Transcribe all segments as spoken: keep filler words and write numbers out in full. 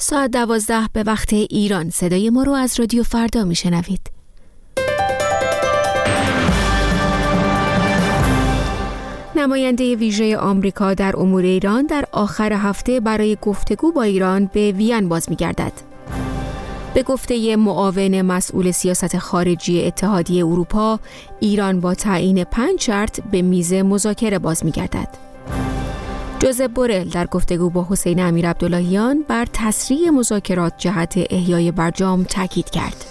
ساعت دوازده به وقت ایران. صدای ما رو از رادیو فردا میشنوید. نماینده ویژه آمریکا در امور ایران در آخر هفته برای گفتگو با ایران به وین باز می‌گردد. به گفته معاون مسئول سیاست خارجی اتحادیه اروپا، ایران با تعیین پنج شرط به میز مذاکره باز می‌گردد. جوزپ بورل در گفتگو با حسین امیرعبداللهیان بر تسریع مذاکرات جهت احیای برجام تاکید کرد.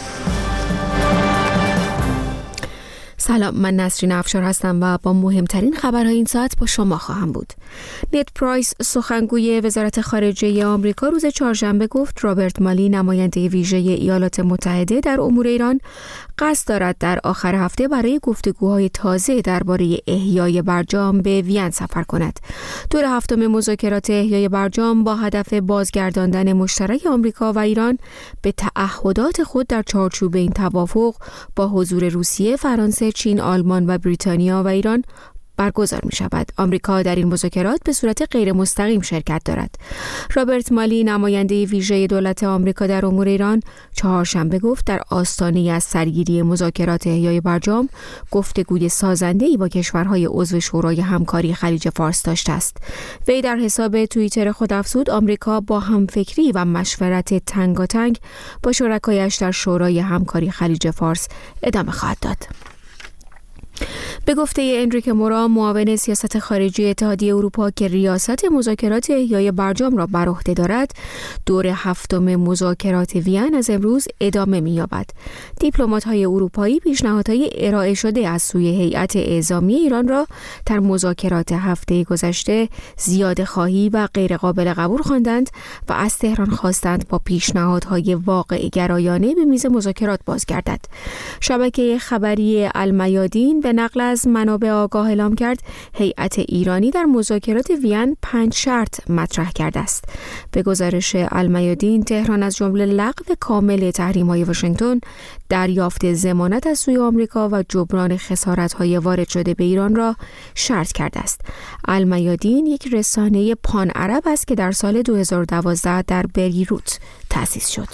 سلام، من نسرین افشار هستم و با مهمترین خبرهای این ساعت با شما خواهم بود. نت پرایس، سخنگوی وزارت خارجه آمریکا، روز چهارشنبه گفت رابرت مالی، نماینده ویژه ایالات متحده در امور ایران، قصد دارد در آخر هفته برای گفتگوهای تازه درباره احیای برجام به وین سفر کند. دور هفتم مذاکرات احیای برجام با هدف بازگرداندن مشترک آمریکا و ایران به تعهدات خود در چارچوب این توافق با حضور روسیه، فرانسه، چین، آلمان و بریتانیا و ایران برگزار می شود. آمریکا در این مذاکرات به صورت غیر مستقیم شرکت دارد. رابرت مالی، نماینده ویژه دولت آمریکا در امور ایران، چهارشنبه گفت در آستانه از سرگیری مذاکرات احیای برجام گفتگوی سازنده‌ای با کشورهای عضو شورای همکاری خلیج فارس داشته است. وی در حساب توییتر خود افزود آمریکا با همفکری و مشورت تنگاتنگ با شرکایش در شورای همکاری خلیج فارس ادامه خواهد داد. به گفته انریک مورا، معاون سیاست خارجی اتحادیه اروپا که ریاست مذاکرات احیای برجام را بر عهده دارد، دور هفتم مذاکرات وین از امروز ادامه می‌یابد. دیپلمات‌های اروپایی پیشنهادهای ارائه شده از سوی هیئت اعزامی ایران را در مذاکرات هفته گذشته زیاده‌خواهی و غیرقابل قبول خواندند و از تهران خواستند با پیشنهادهای واقع گرایانه به میز مذاکرات بازگردد. شبکه خبری المیادین به نقل از منابع آگاه اعلام کرد هیئت ایرانی در مذاکرات وین پنج شرط مطرح کرده است. به گزارش المیادین، تهران از جمله لغو کامل تحریم‌های واشنگتن، دریافت ضمانت از سوی آمریکا و جبران خسارت‌های وارد شده به ایران را شرط کرده است. المیادین یک رسانه پان عرب است که در سال دو هزار و دوازده در بیروت تأسیس شد.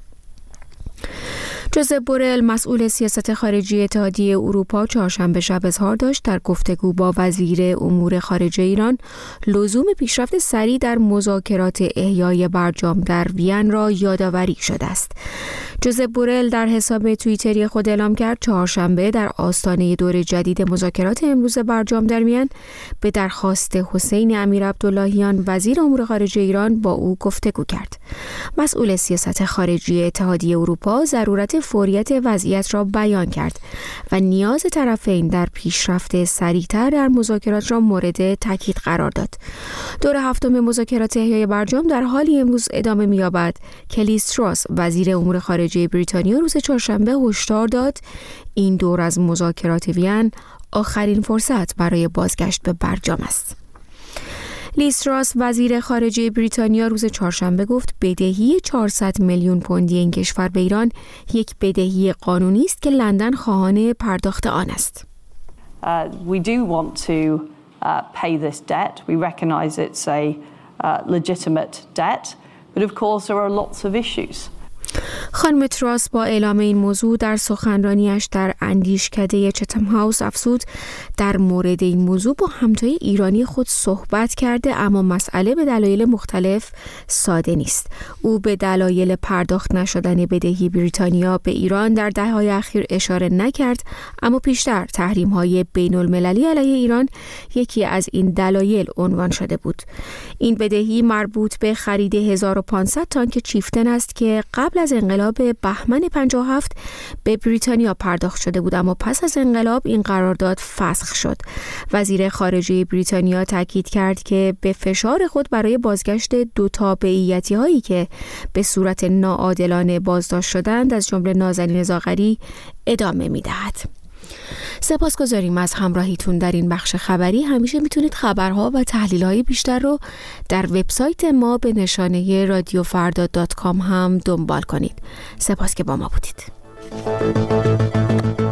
جوزپ بورل، مسئول سیاست خارجی اتحادیه اروپا، چهارشنبه شب اظهار داشت در گفتگو با وزیر امور خارجه ایران لزوم پیشرفت سریع در مذاکرات احیای برجام در وین را یادآوری شده است. جوزپ بورل در حساب توییتری خود اعلام کرد چهارشنبه در آستانه دور جدید مذاکرات امروز برجام در وین به درخواست حسین امیرعبداللهیان، وزیر امور خارجه ایران، با او گفتگو کرد. مسئول سیاست خارجی اتحادیه اروپا ضرورت فوریت وضعیت را بیان کرد و نیاز طرفین در پیشرفت سریعتر در مذاکرات را مورد تاکید قرار داد. دور هفتم مذاکرات احیای برجام در حالی امروز ادامه می‌یابد که لیز تراس، وزیر امور خارجه بریتانیا، روز چهارشنبه هشدار داد این دور از مذاکرات وین آخرین فرصت برای بازگشت به برجام است. لیز تراس، وزیر خارجه بریتانیا، روز چهارشنبه گفت بدهی چهارصد میلیون پوندی این کشور به ایران یک بدهی قانونی است که لندن خواهان پرداخت آن است. Uh, we do want to uh, pay this debt. We recognize it's a uh, legitimate debt, but of course there are lots of issues. خانم تراس با اعلام این موضوع در سخنرانیش در اندیشکده چتم هاوس افزود در مورد این موضوع با همتای ایرانی خود صحبت کرده، اما مسئله به دلایل مختلف ساده نیست. او به دلایل پرداخت نشدن بدهی بریتانیا به ایران در دهه‌های اخیر اشاره نکرد، اما پیشتر تحریم‌های بین‌المللی علیه ایران یکی از این دلایل عنوان شده بود. این بدهی مربوط به خرید هزار و پانصد تانک چیفتن است که قبل از انقلاب بهمن پنجاه و هفت به بریتانیا پرداخت شده بود، اما پس از انقلاب این قرارداد فسخ شد. وزیر خارجه بریتانیا تاکید کرد که به فشار خود برای بازگشت دو تابعیتی هایی که به صورت ناعادلانه بازداشت شدند، از جمله نازنین زاغری، ادامه می‌دهد. سپاسگزاریم از همراهیتون در این بخش خبری. همیشه میتونید خبرها و تحلیل‌های بیشتر رو در وبسایت ما به نشانه رادیو فردا دات کام هم دنبال کنید. سپاس که با ما بودید.